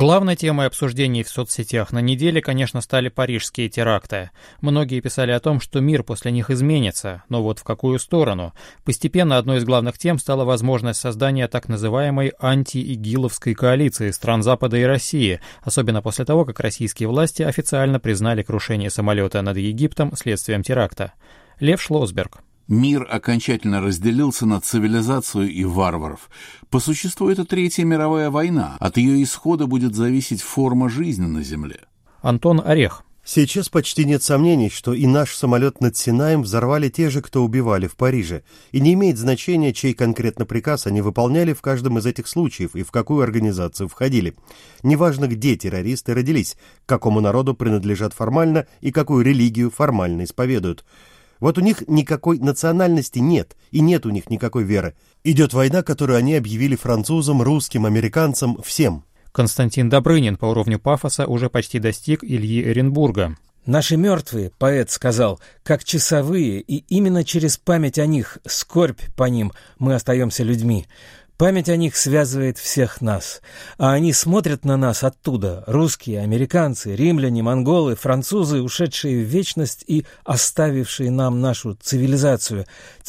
Главной темой обсуждений в соцсетях на неделе, конечно, стали парижские теракты. Многие писали о том, что мир после них изменится, но вот в какую сторону? Постепенно одной из главных тем стала возможность создания так называемой анти-игиловской коалиции стран Запада и России, особенно после того, как российские власти официально признали крушение самолета над Египтом следствием теракта. Лев Шлосберг. Мир окончательно разделился на цивилизацию и варваров. По существу это Третья мировая война. От ее исхода будет зависеть форма жизни на Земле. Антон Орех. Сейчас почти нет сомнений, что и наш самолет над Синаем взорвали те же, кто убивали в Париже. И не имеет значения, чей конкретно приказ они выполняли в каждом из этих случаев и в какую организацию входили. Неважно, где террористы родились, к какому народу принадлежат формально и какую религию формально исповедуют. Вот у них никакой национальности нет, и нет у них никакой веры. Идет война, которую они объявили французам, русским, американцам, всем. Константин Добрынин по уровню пафоса уже почти достиг Ильи Эренбурга. «Наши мертвые, — поэт сказал, — как часовые, и именно через память о них, скорбь по ним, мы остаемся людьми. Память о них связывает всех нас, а они смотрят на нас оттуда, русские, американцы, римляне, монголы, французы, ушедшие в вечность и оставившие нам нашу цивилизацию,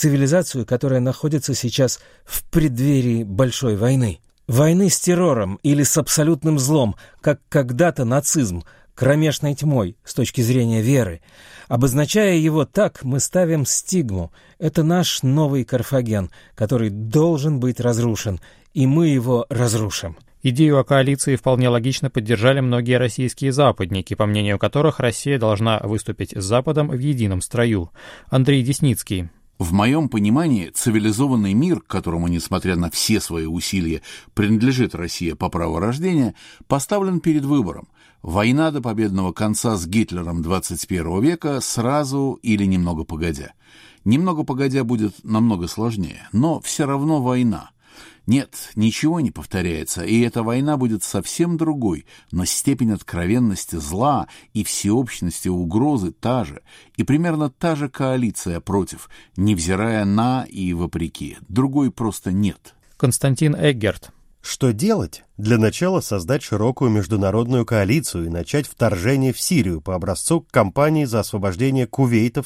которая находится сейчас в преддверии большой войны. Войны с террором или с абсолютным злом, как когда-то нацизм, кромешной тьмой с точки зрения веры. Обозначая его так, мы ставим стигму. Это наш новый Карфаген, который должен быть разрушен, и мы его разрушим». Идею о коалиции вполне логично поддержали многие российские западники, по мнению которых Россия должна выступить с Западом в едином строю. Андрей Десницкий. В моем понимании, цивилизованный мир, которому, несмотря на все свои усилия, принадлежит Россия по праву рождения, поставлен перед выбором. Война до победного конца с Гитлером 21 века сразу или немного погодя. Немного погодя будет намного сложнее, но все равно война. Нет, ничего не повторяется, и эта война будет совсем другой, но степень откровенности зла и всеобщности угрозы та же, и примерно та же коалиция против, невзирая на и вопреки. Другой просто нет. Константин Эггерт. Что делать? Для начала создать широкую международную коалицию и начать вторжение в Сирию по образцу кампании за освобождение Кувейта в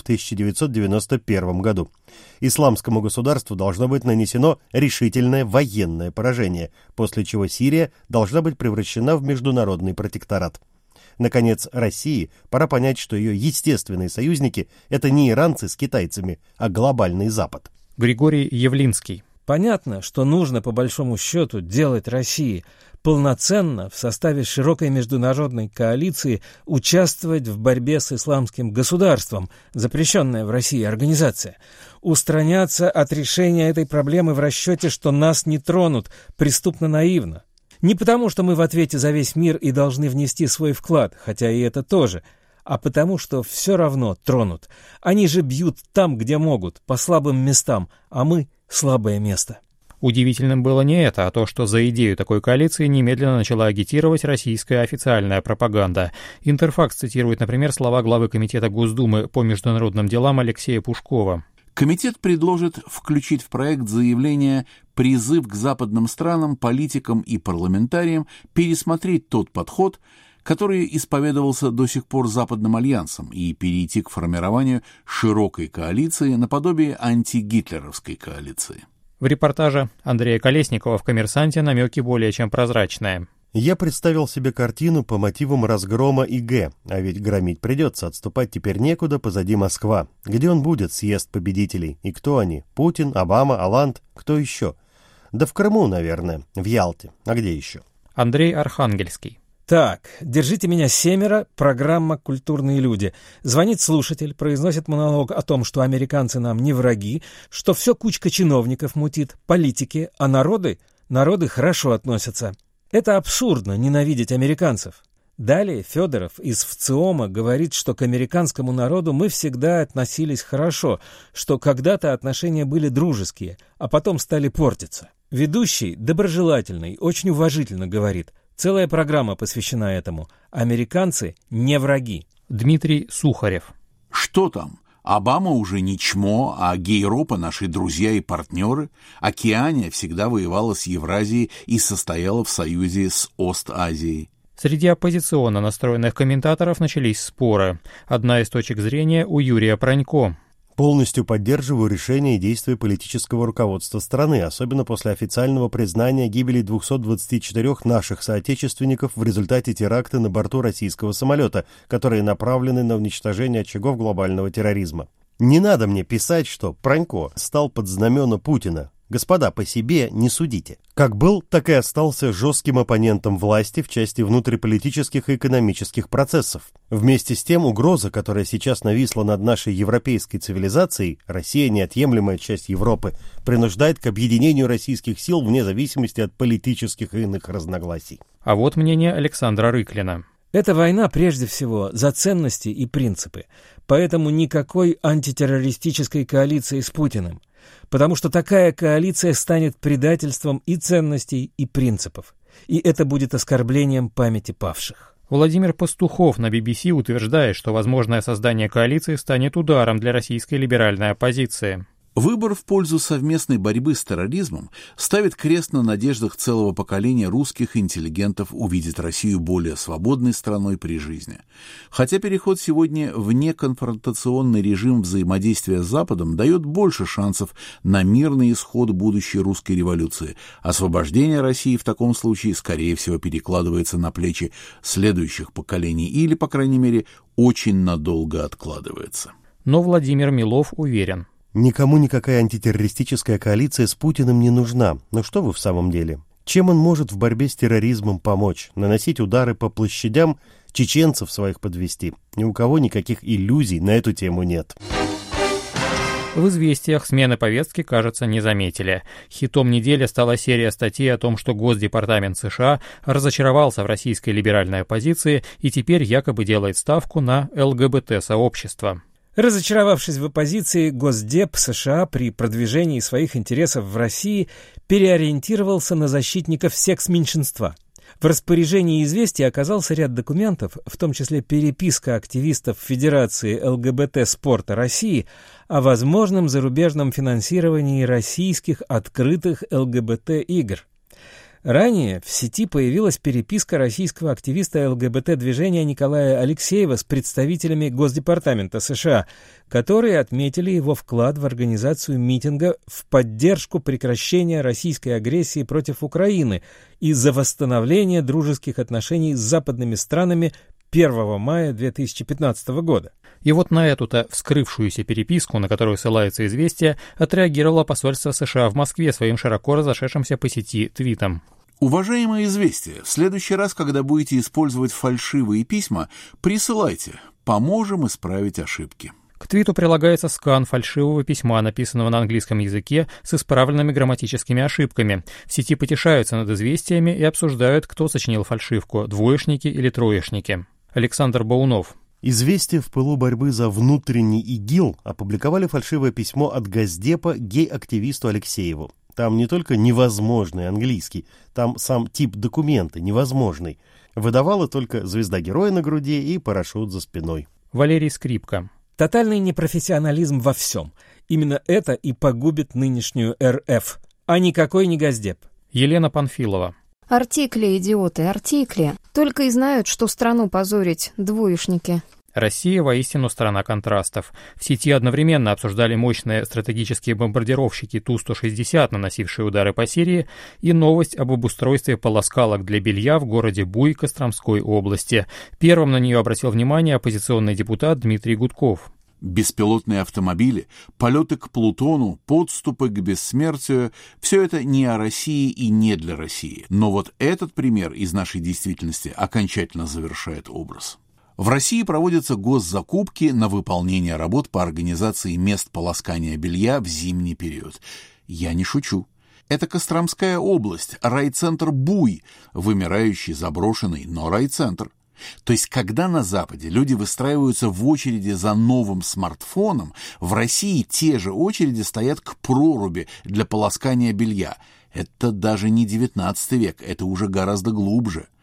1991 году. Исламскому государству должно быть нанесено решительное военное поражение, после чего Сирия должна быть превращена в международный протекторат. Наконец, России пора понять, что ее естественные союзники – это не иранцы с китайцами, а глобальный Запад. Григорий Явлинский. Понятно, что нужно, по большому счету, делать России полноценно в составе широкой международной коалиции участвовать в борьбе с исламским государством, запрещенная в России организация, устраняться от решения этой проблемы в расчете, что нас не тронут, преступно наивно. Не потому, что мы в ответе за весь мир и должны внести свой вклад, хотя и это тоже, а потому, что все равно тронут. Они же бьют там, где могут, по слабым местам, а мы — слабое место. Удивительным было не это, а то, что за идею такой коалиции немедленно начала агитировать российская официальная пропаганда. Интерфакс цитирует, например, слова главы Комитета Госдумы по международным делам Алексея Пушкова. Комитет предложит включить в проект заявления призыв к западным странам, политикам и парламентариям пересмотреть тот подход, который исповедовался до сих пор Западным альянсом, и перейти к формированию широкой коалиции наподобие антигитлеровской коалиции. В репортаже Андрея Колесникова в «Коммерсанте» намеки более чем прозрачные. Я представил себе картину по мотивам разгрома ИГ, а ведь громить придется, отступать теперь некуда, позади Москва. Где он будет, съезд победителей? И кто они? Путин, Обама, Оланд? Кто еще? Да в Крыму, наверное, в Ялте. А где еще? Андрей Архангельский. Так, «Держите меня 7», программа «Культурные люди». Звонит слушатель, произносит монолог о том, что американцы нам не враги, что все кучка чиновников мутит, политики, а народы хорошо относятся. Это абсурдно ненавидеть американцев. Далее Федоров из ВЦИОМа говорит, что к американскому народу мы всегда относились хорошо, что когда-то отношения были дружеские, а потом стали портиться. Ведущий, доброжелательный, очень уважительно говорит. Целая программа посвящена этому. Американцы не враги. Дмитрий Сухарев. Что там? Обама уже не чмо, а Гейропа наши друзья и партнеры. Океания всегда воевала с Евразией и состояла в союзе с Ост-Азией. Среди оппозиционно настроенных комментаторов начались споры. Одна из точек зрения у Юрия Пронько. Полностью поддерживаю решение и действия политического руководства страны, особенно после официального признания гибели 224 наших соотечественников в результате теракта на борту российского самолета, которые направлены на уничтожение очагов глобального терроризма. Не надо мне писать, что Пронько стал под знамена Путина. Господа, по себе не судите. Как был, так и остался жестким оппонентом власти в части внутриполитических и экономических процессов. Вместе с тем, угроза, которая сейчас нависла над нашей европейской цивилизацией, Россия, неотъемлемая часть Европы, принуждает к объединению российских сил вне зависимости от политических и иных разногласий. А вот мнение Александра Рыклина. Эта война прежде всего за ценности и принципы, поэтому никакой антитеррористической коалиции с Путиным. Потому что такая коалиция станет предательством и ценностей, и принципов. И это будет оскорблением памяти павших. Владимир Пастухов на BBC утверждает, что возможное создание коалиции станет ударом для российской либеральной оппозиции. Выбор в пользу совместной борьбы с терроризмом ставит крест на надеждах целого поколения русских интеллигентов увидеть Россию более свободной страной при жизни. Хотя переход сегодня в неконфронтационный режим взаимодействия с Западом дает больше шансов на мирный исход будущей русской революции, освобождение России в таком случае, скорее всего, перекладывается на плечи следующих поколений или, по крайней мере, очень надолго откладывается. Но Владимир Милов уверен. Никому никакая антитеррористическая коалиция с Путиным не нужна. Но что вы в самом деле? Чем он может в борьбе с терроризмом помочь? Наносить удары по площадям, чеченцев своих подвести? Ни у кого никаких иллюзий на эту тему нет. В «Известиях» смены повестки, кажется, не заметили. Хитом недели стала серия статей о том, что Госдепартамент США разочаровался в российской либеральной оппозиции и теперь якобы делает ставку на ЛГБТ-сообщество. Разочаровавшись в оппозиции, Госдеп США при продвижении своих интересов в России переориентировался на защитников секс-меньшинства. В распоряжении «Известий» оказался ряд документов, в том числе переписка активистов Федерации ЛГБТ-спорта России о возможном зарубежном финансировании российских открытых ЛГБТ-игр. Ранее в сети появилась переписка российского активиста ЛГБТ-движения Николая Алексеева с представителями Госдепартамента США, которые отметили его вклад в организацию митинга в поддержку прекращения российской агрессии против Украины и за восстановление дружеских отношений с западными странами 1 мая 2015 года. И вот на эту-то вскрывшуюся переписку, на которую ссылается «Известия», отреагировало посольство США в Москве своим широко разошедшимся по сети твитом. Уважаемые «Известия», в следующий раз, когда будете использовать фальшивые письма, присылайте. Поможем исправить ошибки. К твиту прилагается скан фальшивого письма, написанного на английском языке с исправленными грамматическими ошибками. В сети потешаются над «Известиями» и обсуждают, кто сочинил фальшивку – двоечники или троечники. Александр Баунов. «Известия» в пылу борьбы за внутренний ИГИЛ опубликовали фальшивое письмо от Госдепа гей-активисту Алексееву. Там не только невозможный английский, там сам тип документа невозможный. Выдавала только звезда героя на груди и парашют за спиной. Валерий Скрипка. Тотальный непрофессионализм во всем. Именно это и погубит нынешнюю РФ, а никакой не Госдеп. Елена Панфилова. Артикли, идиоты, артикли. Только и знают, что страну позорить, двоечники. Россия воистину страна контрастов. В сети одновременно обсуждали мощные стратегические бомбардировщики Ту-160, наносившие удары по Сирии, и новость об обустройстве полоскалок для белья в городе Буй Костромской области. Первым на нее обратил внимание оппозиционный депутат Дмитрий Гудков. Беспилотные автомобили, полеты к Плутону, подступы к бессмертию – все это не о России и не для России. Но вот этот пример из нашей действительности окончательно завершает образ. В России проводятся госзакупки на выполнение работ по организации мест полоскания белья в зимний период. Я не шучу. Это Костромская область, райцентр Буй, вымирающий, заброшенный, но райцентр. То есть, когда на Западе люди выстраиваются в очереди за новым смартфоном, в России те же очереди стоят к проруби для полоскания белья. Это даже не 19 век, это уже гораздо глубже.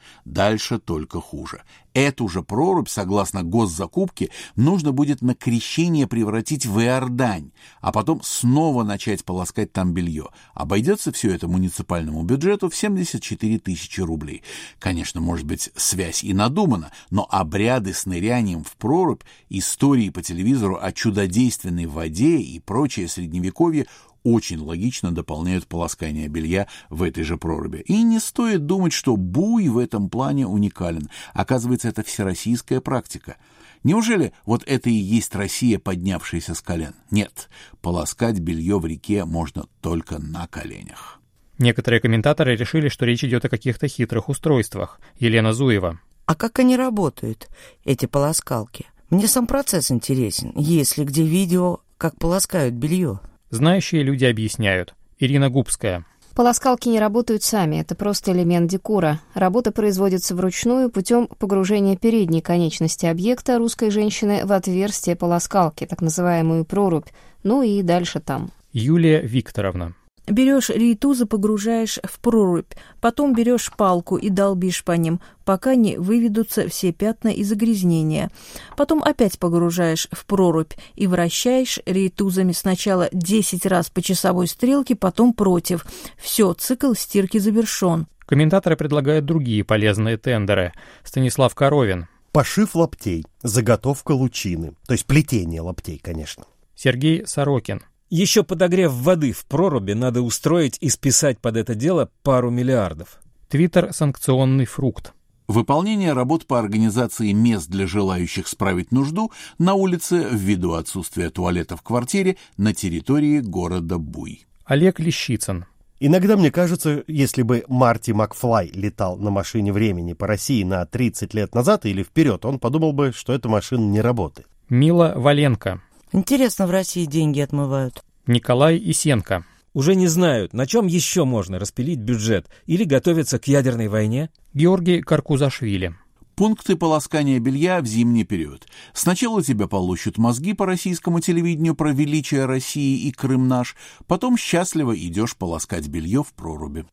Дальше только хуже. Эту же прорубь, согласно госзакупке, нужно будет на Крещение превратить в Иордань, а потом снова начать полоскать там белье. Обойдется все это муниципальному бюджету в 74 тысячи рублей. Конечно, может быть, связь и надумана, но обряды с нырянием в прорубь, истории по телевизору о чудодейственной воде и прочее средневековье очень логично дополняют полоскание белья в этой же проруби. И не стоит думать, что Буй в этом плане уникален. Оказывается, это всероссийская практика. Неужели вот это и есть Россия, поднявшаяся с колен? Нет, полоскать белье в реке можно только на коленях. Некоторые комментаторы решили, что речь идет о каких-то хитрых устройствах. Елена Зуева. А как они работают, эти полоскалки? Мне сам процесс интересен, если где видео, как полоскают белье. Знающие люди объясняют. Ирина Губская. Полоскалки не работают сами, это просто элемент декора. Работа производится вручную путем погружения передней конечности объекта русской женщины в отверстие полоскалки, так называемую прорубь, ну и дальше там. Юлия Викторовна. Берешь рейтузы, погружаешь в прорубь, потом берешь палку и долбишь по ним, пока не выведутся все пятна и загрязнения. Потом опять погружаешь в прорубь и вращаешь рейтузами сначала 10 раз по часовой стрелке, потом против. Все, цикл стирки завершен. Комментаторы предлагают другие полезные тендеры. Станислав Коровин. Пошив лаптей, заготовка лучины, то есть плетение лаптей, конечно. Сергей Сорокин. Еще подогрев воды в проруби надо устроить и списать под это дело пару миллиардов. Твиттер «Санкционный фрукт». Выполнение работ по организации мест для желающих справить нужду на улице ввиду отсутствия туалета в квартире на территории города Буй. Олег Лещицын. Иногда мне кажется, если бы Марти Макфлай летал на машине времени по России на 30 лет назад или вперед, он подумал бы, что эта машина не работает. Мила Валенко. Интересно, в России деньги отмывают. Николай Исенко. Уже не знают, на чем еще можно распилить бюджет или готовиться к ядерной войне. Георгий Каркузашвили. Пункты полоскания белья в зимний период. Сначала тебя полощут мозги по российскому телевидению про величие России и Крым наш, потом счастливо идешь полоскать белье в проруби.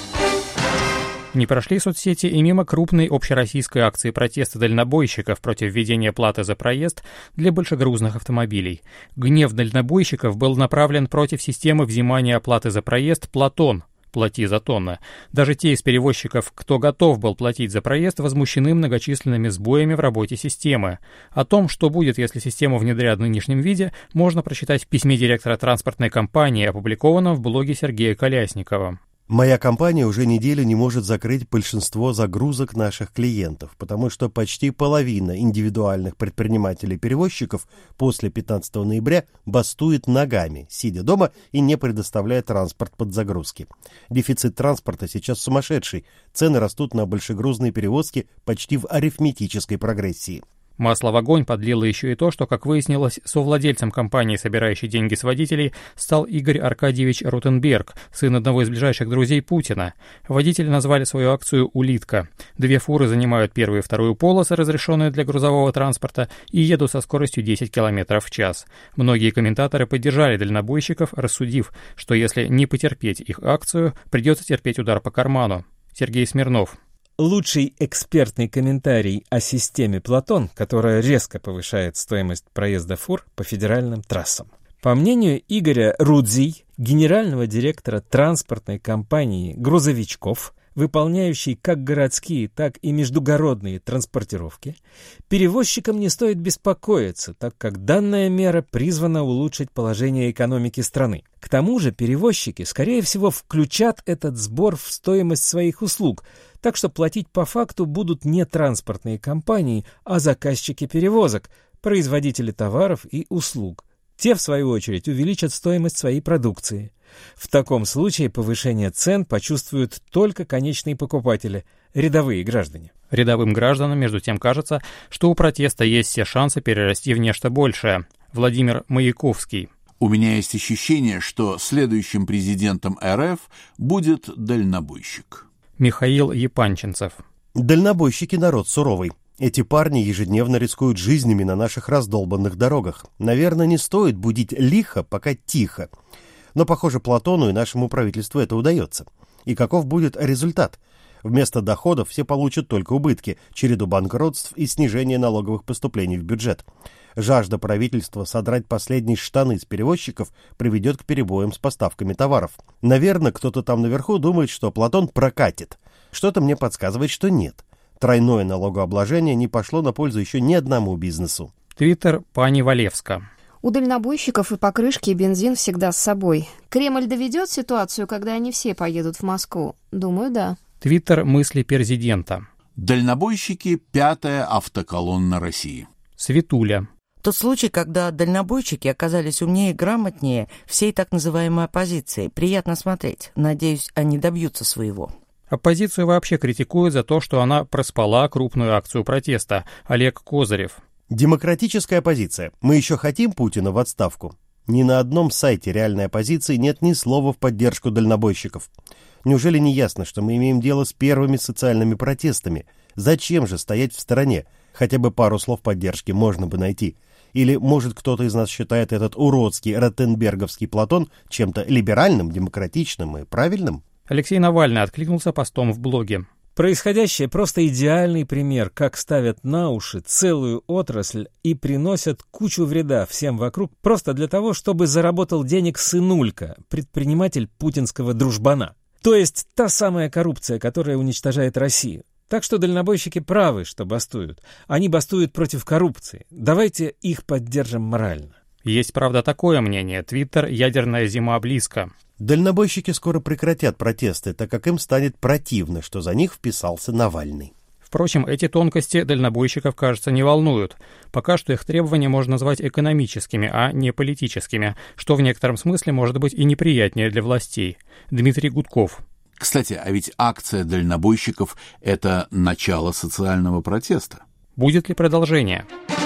Не прошли соцсети и мимо крупной общероссийской акции протеста дальнобойщиков против введения платы за проезд для большегрузных автомобилей. Гнев дальнобойщиков был направлен против системы взимания оплаты за проезд «Платон». Плати за тонны. Даже те из перевозчиков, кто готов был платить за проезд, возмущены многочисленными сбоями в работе системы. О том, что будет, если систему внедрят в нынешнем виде, можно прочитать в письме директора транспортной компании, опубликованном в блоге Сергея Колясникова. Моя компания уже неделю не может закрыть большинство загрузок наших клиентов, потому что почти половина индивидуальных предпринимателей-перевозчиков после 15 ноября бастует ногами, сидя дома и не предоставляя транспорт под загрузки. Дефицит транспорта сейчас сумасшедший, цены растут на большегрузные перевозки почти в арифметической прогрессии. Масло в огонь подлило еще и то, что, как выяснилось, совладельцем компании, собирающей деньги с водителей, стал Игорь Аркадьевич Ротенберг, сын одного из ближайших друзей Путина. Водители назвали свою акцию «Улитка». 2 фуры занимают первую и вторую полосы, разрешенные для грузового транспорта, и едут со скоростью 10 км в час. Многие комментаторы поддержали дальнобойщиков, рассудив, что если не потерпеть их акцию, придется терпеть удар по карману. Сергей Смирнов. Лучший экспертный комментарий о системе «Платон», которая резко повышает стоимость проезда фур по федеральным трассам. По мнению Игоря Рудзи, генерального директора транспортной компании «Грузовичков», выполняющей как городские, так и междугородные транспортировки, перевозчикам не стоит беспокоиться, так как данная мера призвана улучшить положение экономики страны. К тому же перевозчики, скорее всего, включат этот сбор в стоимость своих услуг, так что платить по факту будут не транспортные компании, а заказчики перевозок, производители товаров и услуг. Те, в свою очередь, увеличат стоимость своей продукции. В таком случае повышение цен почувствуют только конечные покупатели, рядовые граждане. Рядовым гражданам, между тем, кажется, что у протеста есть все шансы перерасти в нечто большее. Владимир Маяковский. У меня есть ощущение, что следующим президентом РФ будет дальнобойщик. Михаил Епанчинцев. Дальнобойщики народ суровый. Эти парни ежедневно рискуют жизнями на наших раздолбанных дорогах. Наверное, не стоит будить лихо, пока тихо. Но, похоже, Платону и нашему правительству это удается. И каков будет результат? Вместо доходов все получат только убытки, череду банкротств и снижение налоговых поступлений в бюджет. Жажда правительства содрать последние штаны с перевозчиков приведет к перебоям с поставками товаров. Наверное, кто-то там наверху думает, что Платон прокатит. Что-то мне подсказывает, что нет. Тройное налогообложение не пошло на пользу еще ни одному бизнесу. Твиттер пани Валевска. У дальнобойщиков и покрышки и бензин всегда с собой. Кремль доведет ситуацию, когда они все поедут в Москву? Думаю, да. Твиттер мысли президента. Дальнобойщики – 5-я автоколонна России. Светуля. Тот случай, когда дальнобойщики оказались умнее и грамотнее всей так называемой оппозиции. Приятно смотреть. Надеюсь, они добьются своего. Оппозицию вообще критикуют за то, что она проспала крупную акцию протеста. Олег Козырев. Демократическая оппозиция. Мы еще хотим Путина в отставку? Ни на одном сайте реальной оппозиции нет ни слова в поддержку дальнобойщиков. Неужели не ясно, что мы имеем дело с первыми социальными протестами? Зачем же стоять в стороне? Хотя бы пару слов поддержки можно бы найти. Или, может, кто-то из нас считает этот уродский ротенберговский Платон чем-то либеральным, демократичным и правильным? Алексей Навальный откликнулся постом в блоге. Происходящее просто идеальный пример, как ставят на уши целую отрасль и приносят кучу вреда всем вокруг просто для того, чтобы заработал денег сынулька, предприниматель путинского дружбана. То есть та самая коррупция, которая уничтожает Россию. Так что дальнобойщики правы, что бастуют. Они бастуют против коррупции. Давайте их поддержим морально. Есть, правда, такое мнение. Твиттер «Ядерная зима близко». Дальнобойщики скоро прекратят протесты, так как им станет противно, что за них вписался Навальный. Впрочем, эти тонкости дальнобойщиков, кажется, не волнуют. Пока что их требования можно назвать экономическими, а не политическими, что в некотором смысле может быть и неприятнее для властей. Дмитрий Гудков. Кстати, а ведь акция дальнобойщиков – это начало социального протеста. Будет ли продолжение?